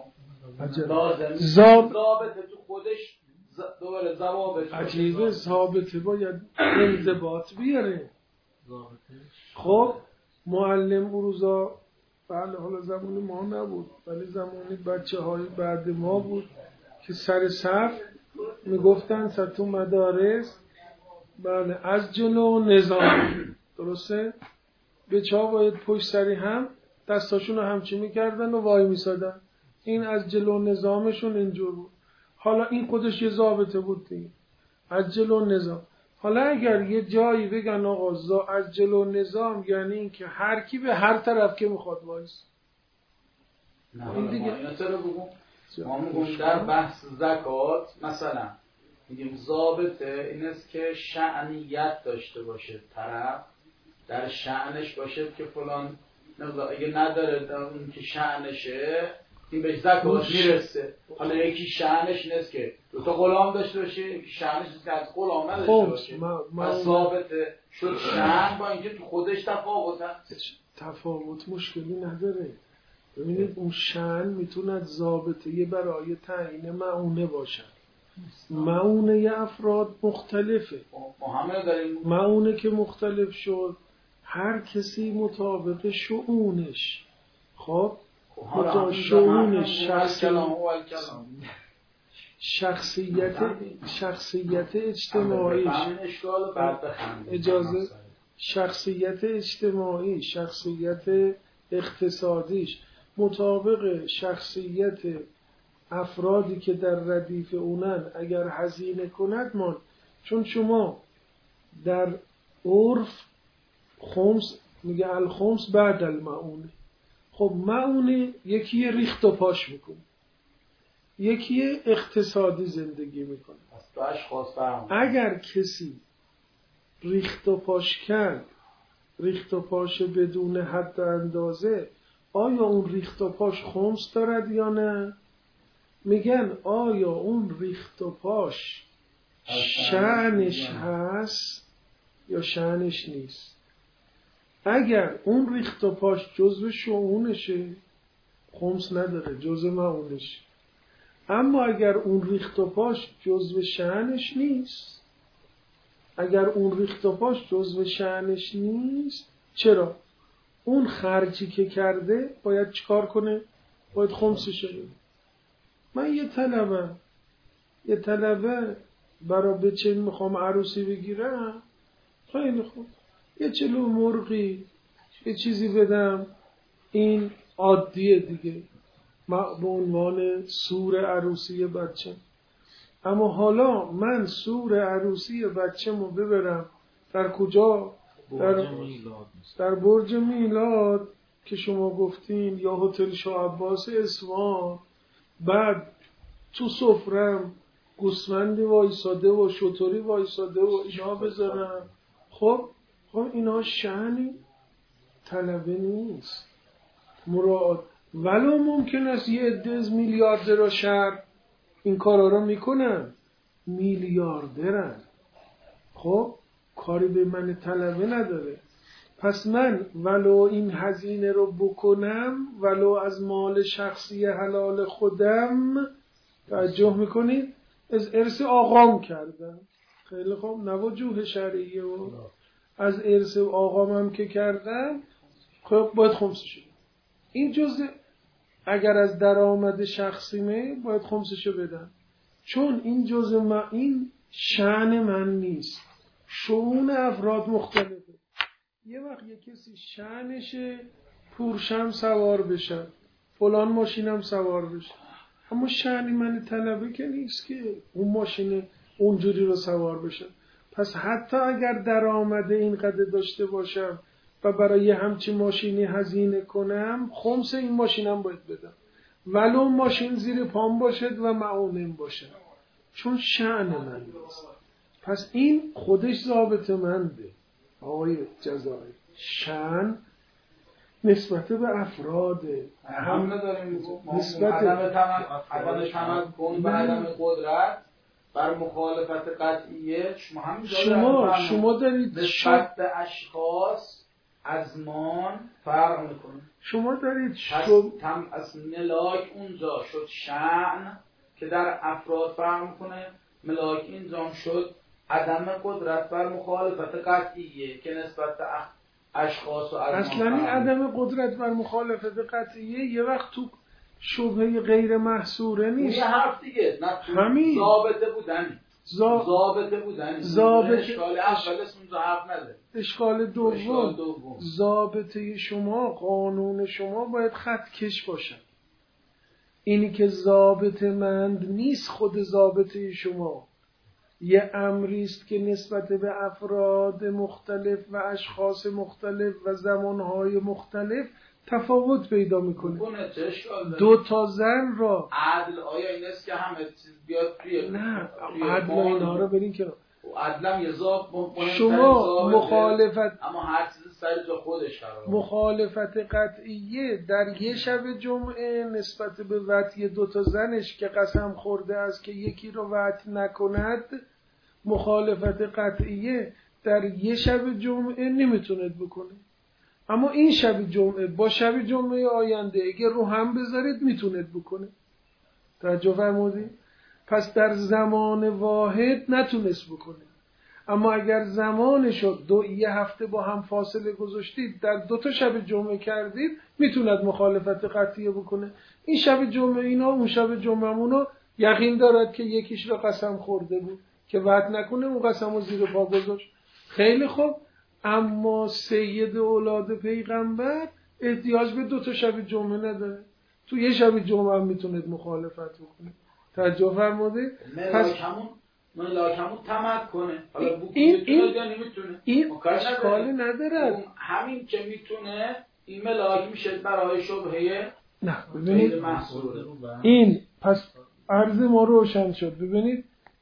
ضابطه تو خودش دوباره ضوابط عجیبه. ضابطه باید انضباط بیاره. خب معلم اون روزا بله حالا زمان ما نبود ولی زمان بچه های بعد ما بود که سر صف میگفتن تو مدارس بله از جلو نظام درسته بچه ها باید پشت سری هم دستاشون رو همچی میکردن و وای میسادن. این از جلو نظامشون اینجور بود. حالا این خودش یه ضابطه بود دیگه. از جلو نظام. حالا اگر یه جایی بگن آقا از جلو نظام یعنی این که هر کی به هر طرف که میخواد وایس. این دیگه ما میگم در بحث زکات مثلا میگیم ضابطه این است که شأنیت داشته باشه طرف در شأنش باشه که فلان اگه نداره در اون که شأنشه این بهش زکات میرسه. حالا یکی شأنش نیست که دو تا غلام داشته باشه یکی شأنش نیست که از غلام نداشته باشه. پس ثابته شد شأن با اینکه تو خودش تفاوت هست. تفاوت مشکلی نداره. ببینید اون شأن میتونه ضابطه برای تعیین معونه باشه. معونه افراد مختلفه. معونه که مختلف شد هر کسی مطابق شؤونش. خب شؤونش شخصیت اجتماعیش اجازه شخصیت اجتماعی شخصیت اقتصادیش مطابق شخصیت افرادی که در ردیف اونن اگر هزینه کند مان. چون شما در عرف خمس میگه الخمس بعد المعونه. خب معونه یکی ریخت و پاش میکنه یکی اقتصادی زندگی میکنه. اگر کسی ریخت و پاش کرد ریخت و پاش بدون حد اندازه آیا اون ریخت و پاش خمس دارد یا نه؟ میگن آیا اون ریخت و پاش شأنش هست یا شأنش نیست. اگر اون ریخت و پاش جزو شؤونشه خمس نداره جزو معونش. اما اگر اون ریخت و پاش جزو شأنش نیست اگر اون ریخت و پاش جزو شأنش نیست چرا؟ اون خرجی که کرده باید چیکار کنه؟ باید خمسش بده. من یه طلبه برای بچه میخوام عروسی بگیرم، خیلی خوب یه چلو مرغی یه چیزی بدم، این عادیه دیگه، به عنوان سور عروسی بچه. اما حالا من سور عروسی بچه‌مو ببرم در کجا؟ در برج میلاد که شما گفتین، یا هتل شاه عباس اصفهان، بعد تو سفرم گوسفندی وایساده و شتری وایساده و اینا بذارم. خب اینا شأن طلبه نیست، مراد. ولو ممکن است یه عده از میلیاردرها شهر این کارا رو میکنن، میلیاردرن، خب کاری به من طلبه نداره. پس من ولو این هزینه رو بکنم، ولو از مال شخصی حلال خودم، توجه میکنید، از ارث آقام کردم، خیلی خوب، نه وجوه شرعیه، و از ارث آقامم که کردم، خب باید خمسش. این جزء اگر از درآمد شخصیمه باید خمسشو بدم، چون این جزء این شأن من نیست. شؤون افراد مختلفه. یه وقت یه کسی شأنشه پورشم سوار بشه، فلان ماشینم سوار بشه، اما شأن من طلبه که نیست که اون ماشین اونجوری رو سوار بشه. پس حتی اگر درآمد اینقدر داشته باشم و برای همچین ماشینی هزینه کنم، خمس این ماشینم باید بدم، ولو ماشین زیر پام باشد و معاونم باشد، چون شأن من نیست. پس این خودش ضابط منده آقای جزایر. شأن نسبت به افراده، هم نداریم نسبت عدم تمکن و عدم قدرت بر مخالفت قطعیه. شما دارید نسبت به اشخاص ازمان فرق میکنه. شما دارید از ملاک اونجا شد شأن که در افراد فرق میکنه، ملاک اینجا شد عدم قدرت بر مخالفت قطعیه که نسبت به اشخاص و ازمان. اصلا این عدم قدرت بر مخالفت قطعیه یه وقت تو شبهه غیر محصوره نیست. یه حرف دیگه، نه ضابطه بودنی. اشکال اولش اونجا حرف نده. اشکال دوم ضابطه شما، قانون شما باید خط کش باشد. اینی که ضابطه مند نیست، خود ضابطه شما یه امریست که نسبت به افراد مختلف و اشخاص مختلف و زمانهای مختلف تفاوت پیدا میکنه. دو تا زن را عدل آیا این است که همه چیز بیاد توی نه عدل اینا رو برین که عدلم یه شما مخالفت، اما هر چیز سر جا خودش قرار. مخالفت قطعیه در یه شب جمعه نسبت به وطی دو تا زنش که قسم خورده است که یکی رو وطی نکند، مخالفت قطعیه در یه شب جمعه نمیتوند بکنه، اما این شب جمعه با شب جمعه آینده اگه رو هم بذارید میتوند بکنه. توجه فرمودید؟ پس در زمان واحد نتونست بکنه، اما اگر زمان شد یه هفته با هم فاصله گذاشتید، در 2 تا شب جمعه کردید، میتوند مخالفت قطعیه بکنه. این شب جمعه اینا، اون شب جمعه اونا، یقین دارد که یکیش را قسم خورده بود که وعد نکنه، اون قسم رو زیر پا گذاشت. خیلی خوب، اما سید اولاد پیغمبر احتیاج به 2 تا شب جمعه نداره، تو یه شب جمعه هم میتوند مخالفت بکنه. توجه فرمودید؟ ملاکمون تمکنه. حالا این اشکالی نداره. همین که میتونه این ملاک میشه برای شبهه. نه ببینید این پس عرض ما روشن شد. ببینید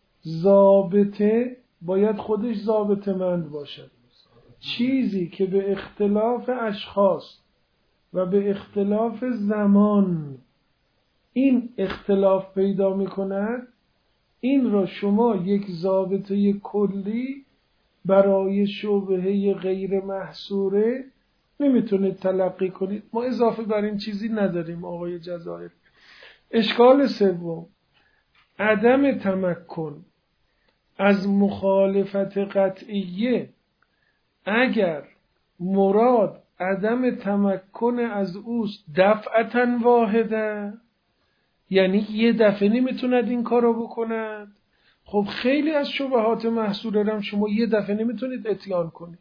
ضابطه باید خودش ضابطه مند باشد. چیزی که به اختلاف اشخاص و به اختلاف زمان این اختلاف پیدا می کند، این را شما یک ضابطه کلی برای شبهه غیر محصوره نمیتونید تلقی کنید. ما اضافه بر این چیزی نداریم آقای جزایر. اشکال سوم، عدم تمکن از مخالفت قطعیه اگر مراد عدم تمکن از اوست دفعتاً واحده، یعنی یه دفعه نمیتوند این کارو بکند. خب خیلی از شبهات محصوره هم شما یه دفعه نمیتونید اتیان کنید.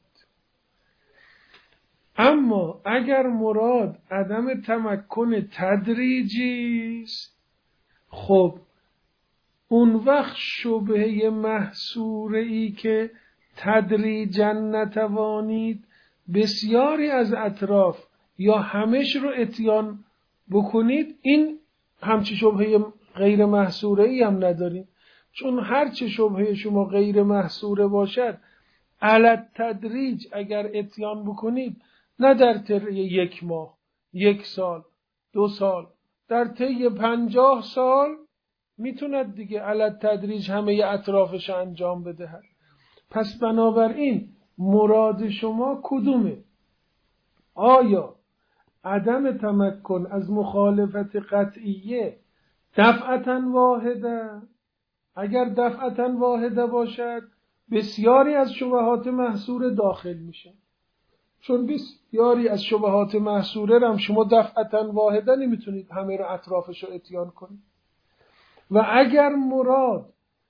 اما اگر مراد عدم تمکن تدریجی است، خب اون وقت شبهه محصوره ای که تدریجاً نتوانید بسیاری از اطراف یا همش رو اتیان بکنید، این همچی شبهه غیر محصوره ای هم نداریم. چون هرچه شبهه شما غیر محصوره باشد علی تدریج اگر اتیان بکنید، نه در طی 1 ماه، 1 سال، 2 سال، در طی 50 سال میتوند دیگه علی تدریج همه اطرافش انجام بدهد. پس بنابراین مراد شما کدومه؟ آیا عدم تمکن از مخالفت قطعیه دفعتاً واحده؟ اگر دفعتاً واحده باشد بسیاری از شبهات محصوره داخل میشه، چون بسیاری از شبهات محصوره هم شما دفعتاً واحده نمیتونید همه رو اطرافش رو اتیان کنید. و اگر مراد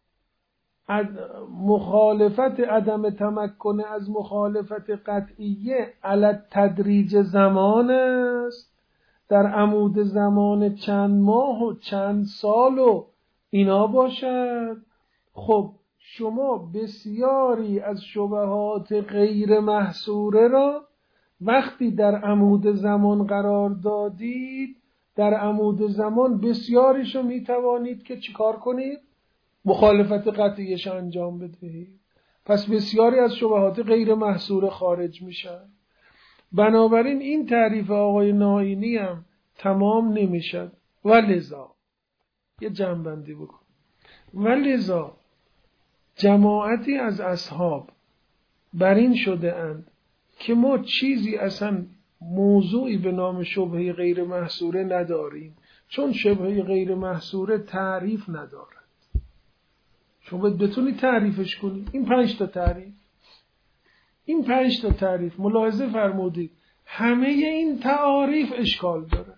مخالفت عدم تمکن از مخالفت قطعیه علی تدریج زمان است، در عمود زمان چند ماه و چند سال و اینا باشد، خب شما بسیاری از شبهات غیر محصوره را وقتی در عمود زمان قرار دادید، در عمود زمان بسیاریشو میتوانید که چیکار کنید؟ مخالفت قطعیش انجام بدهید. پس بسیاری از شبهات غیر محصوره خارج میشن. بنابراین این تعریف آقای نائینی هم تمام نمیشد. ولذا یه جمع‌بندی بکن. ولذا جماعتی از اصحاب بر این شده اند که ما چیزی اصلا موضوعی به نام شبهه غیر محصوره نداریم، چون شبهه غیر محصوره تعریف ندارد. شما بتونی تعریفش کنی. این 5 تا تعریف، این 5 تا تعریف ملاحظه فرمودید همه این تعاریف اشکال داره.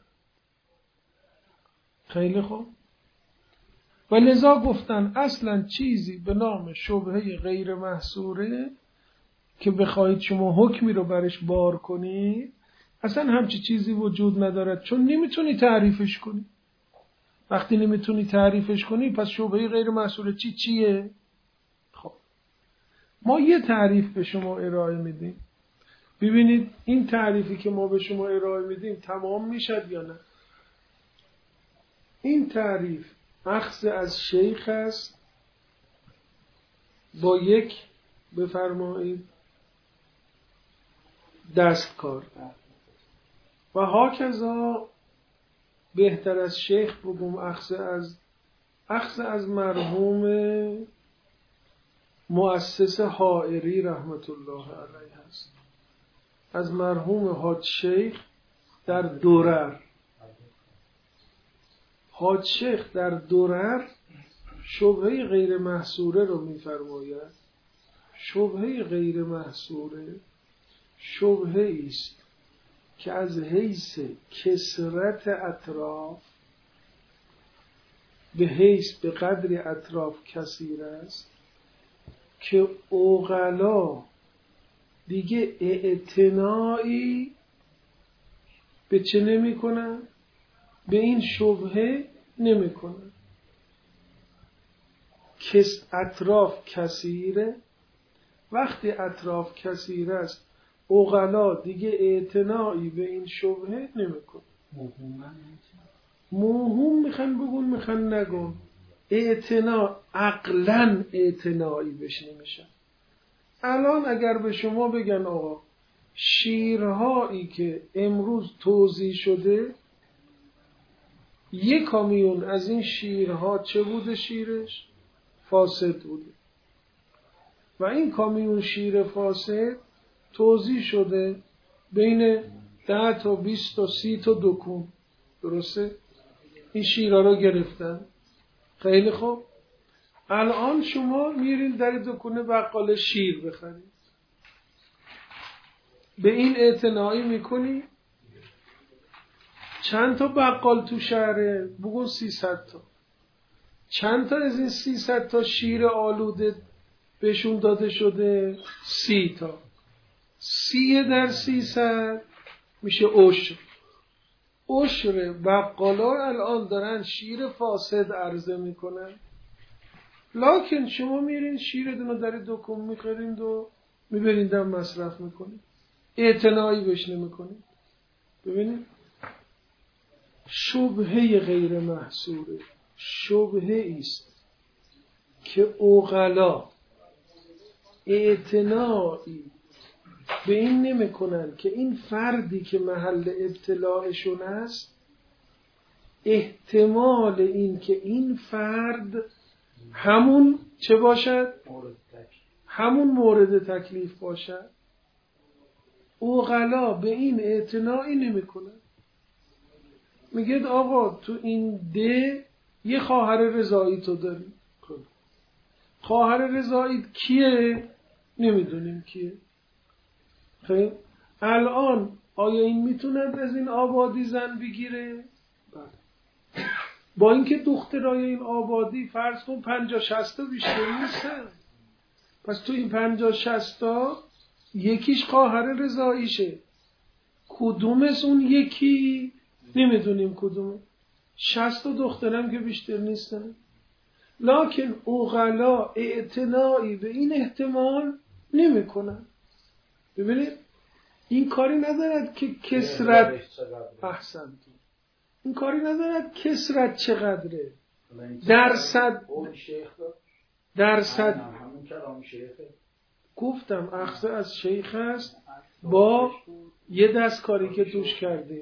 خیلی خوب. و لذا گفتن اصلا چیزی به نام شبهه غیر محصوره که بخواید شما حکمی رو برش بار کنید اصلا همچی چیزی وجود ندارد، چون نمیتونی تعریفش کنی. وقتی نمیتونی تعریفش کنی پس شبهه غیر محصوره چیه؟ خب ما یه تعریف به شما ارائه میدیم، ببینید این تعریفی که ما به شما ارائه میدیم تمام میشد یا نه. این تعریف اخذ از شیخ است با یک بفرمایید دستکار و هاکذا بهتر از شیخ بگم اخذ از مرحوم مؤسس حائری رحمت الله علیه است، از مرحوم حاج شیخ در درر. حاج شیخ در درر شبهه غیر محصوره رو می‌فرماید. شبهه غیر محصوره شبهه است که از حیث کثرت اطراف به حیث به قدر اطراف کثیر است که عقلا دیگه اعتنایی به چه نمی کنن؟ به این شبهه نمی کنن. اطراف کثیره، وقتی اطراف کثیر است عقلا دیگه اعتنایی به این شبهه نمی کنن. موهوم میخوان بگون میخوان نگون، اعتنا عقلاً اعتنایی بهش نمیشن. الان اگر به شما بگن آقا شیرهایی که امروز توزیع شده 1 کامیون از این شیرها چه بوده؟ شیرش فاسد بوده و این کامیون شیر فاسد توزیع شده بین 10 تا 20 تا 30 تا دکون، درسته؟ این شیرها رو گرفتن. خیلی خوب، الان شما میرین در دکون بقال شیر بخرید. به این اعتنایی میکنی؟ چند تا بقال تو شهره؟ بگو 300 تا. چند تا از این 300 تا شیر آلوده بهشون داده شده؟ 30 تا. 30 در 300 میشه عشر. عشر بقالا الان دارن شیر فاسد عرضه میکنن، لکن شما میرین شیرتون رو در دکون میخرین و میبرین در مصرف میکنین، اعتنایی بهش نمیکنین. ببینید شبهه غیر محصوره، شبهه است که عقلا اعتنایی به این نمیکنن که این فردی که محل ابتلاعشون است احتمال این که این فرد همون چه باشد؟ همون مورد تکلیف باشد. عقلا به این اعتنایی نمیکنن. میگه آقا تو این ده یه خواهر رضایی تو داری. خواهر رضایی کیه؟ نمیدونیم کیه. خیلی الان آیا این میتوند از این آبادی زن بگیره؟ با اینکه دخترای این آبادی فرض کن 50-60 تا بیشتر نیستن، پس تو این 50-60 تا یکیش خواهر رضاییشه. کدوم از اون یکی؟ نمیدونیم کدومه. 60 تا دخترم که بیشتر نیستن، لکن عقلا اعتنایی به این احتمال نمیکنن. ببینید این کاری ندارد که کسرت احسنت، این کاری ندارد کسرت چقدره، درصد همون کلام شیخه. گفتم اخذ از شیخ است با یه دست کاری که توش کردیم.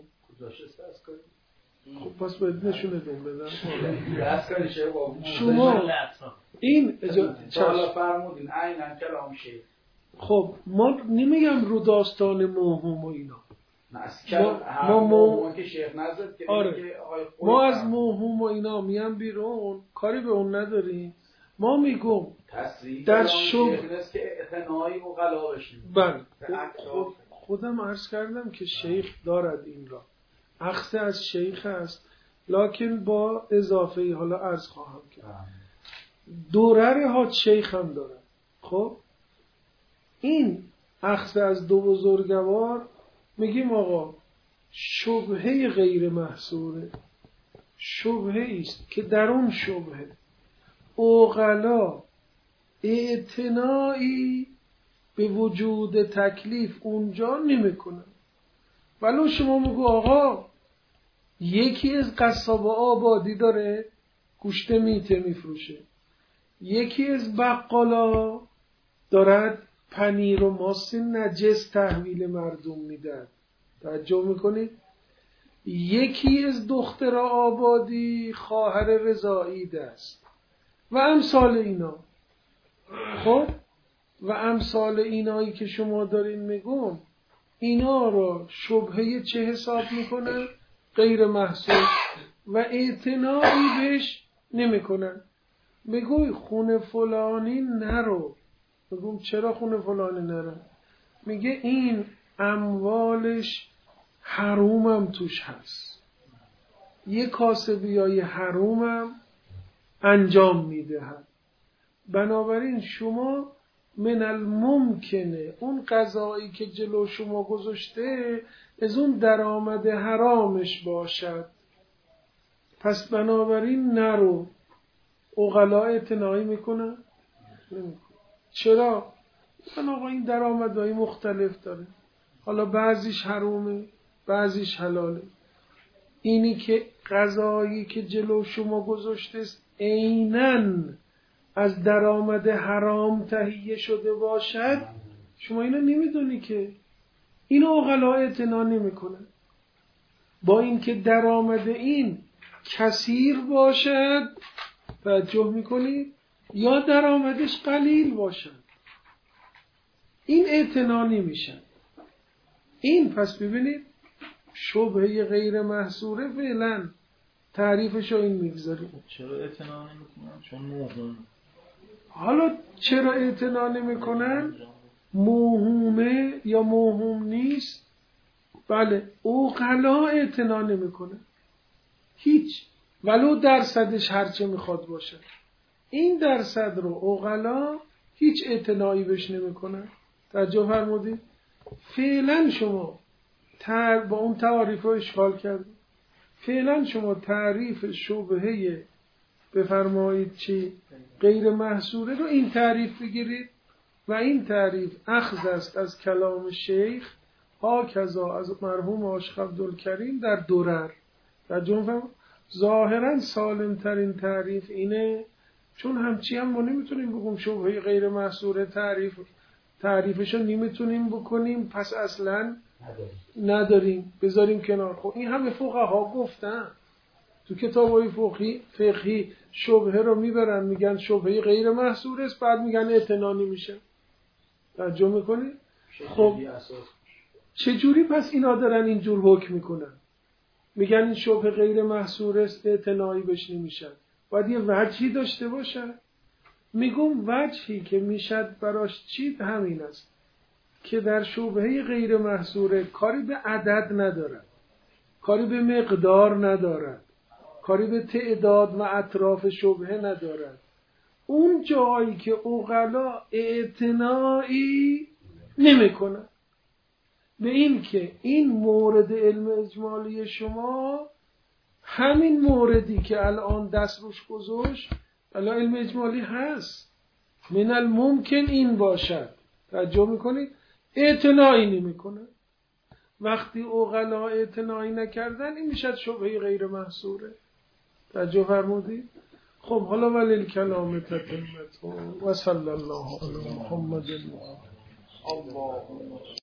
خب پس باید نشونه دون بدم. دست کاری شیخ با شما این حالا فرمودین عیناً کلام شیخ. خب ما نمیگم رو داستان موهوم و اینا، ما از موهوم و اینا میام بیرون، کاری به اون نداریم. ما میگم در شیخ که اعتنایی و غلاش خودم عرض کردم که شیخ دارد این را، اخذ از شیخ است، لکن با اضافه حالا عرض خواهم کرد دوره ها شیخ هم دارد. خب این اخذ از دو بزرگوار میگیم آقا شبهه غیر محصوره، شبهه است که در اون شبهه عقلا اعتنایی به وجود تکلیف اونجا نمیکنن. ولو شما میگو آقا یکی از قصاب آبادی داره گوشت میته میفروشه، یکی از بقالا دارد پنیر و ماست نجس تحویل مردم میدن، توجه میکنید؟ یکی از دختر آبادی خواهر رضایی است و امثال اینا. خب و امثال اینایی که شما دارین میگون اینا رو شبهه چه حساب میکنن؟ غیر محصول و اعتنایی بهش نمیکنن. بگوی خونه فلانی نرو، بگم چرا خونه فلانی نرم؟ میگه این اموالش حرومم توش هست، یه کاسبیای حرومم انجام میدهد. بنابراین شما من الممکنه اون قضایی که جلو شما گذاشته از اون درآمد حرامش باشد، پس بنابراین نرو. عقلا اعتنایی میکنه؟ نمیکنه. چرا؟ من آقا این درآمدهای مختلف داره، حالا بعضیش حرومه بعضیش حلاله. اینی که قضایی که جلو شما گذاشته است عیناً از درآمد حرام تهیه شده باشد، شما اینو نمیدونی که اینو عقلا اعتنا نمیکنه. با اینکه درآمد این کثیر باشد، توجه میکنی، یا درآمدش قلیل باشد، این اعتنا نمیشن. این پس ببینید شبهه غیر محصوره فعلا تعریفشو این میگذاریم. چرا اعتنا نمیکنن؟ چون موهوم. حالا چرا اعتنا نمیکنن؟ موهومه یا موهوم نیست، بله عقلا اعتنا نمیکنه هیچ، ولو درصدش هرچه میخواد باشه، این درصد رو عقلا هیچ اعتنایی بهش نمیکنه. توجه فرمودید؟ فعلا شما با اون تعریف رو اشغال کردید. فعلا شما تعریف شبهه بفرمایید چی؟ غیر محصوره رو این تعریف بگیرید و این تعریف اخذ است از کلام شیخ هاکذا از مرحوم عاشق عبدالکریم در درر. در جنفم ظاهرا سالم ترین تعریف اینه، چون همچی هم ما نمیتونیم بگیم شبهه غیر محصوره تعریفشو نمیتونیم بکنیم، پس اصلا نداریم، بذاریم کنار. خب این همه فقها گفتن تو کتابای فقهی شبهه رو میبرن میگن شبهه غیر محصوره است، بعد میگن اعتنا نمیشه. توجه میکنی؟ خب چجوری پس اینا دارن اینجور حکم میکنن؟ میگن این شبهه غیر محصوره است، اعتنایی بهش نمیشن، باید یه وجهی داشته باشه. میگم وجهی که میشد براش چید همین است که در شبهه غیر محصوره کاری به عدد ندارد، کاری به مقدار ندارد، کاری به تعداد و اطراف شبهه ندارد. اون جایی که عقلا اعتنایی نمیکنن به این که این مورد علم اجمالی شما همین موردی که الان دست روش گذاشت الان علم اجمالی هست، من الممکن این باشد. توجه میکنید؟ اعتنایی نمیکنه. وقتی عقلا اعتنایی نکردن این میشد شبهه غیر محصوره. توجه فرمودید؟ خب حالا ولی کلام تتمت و صلی الله علی محمد.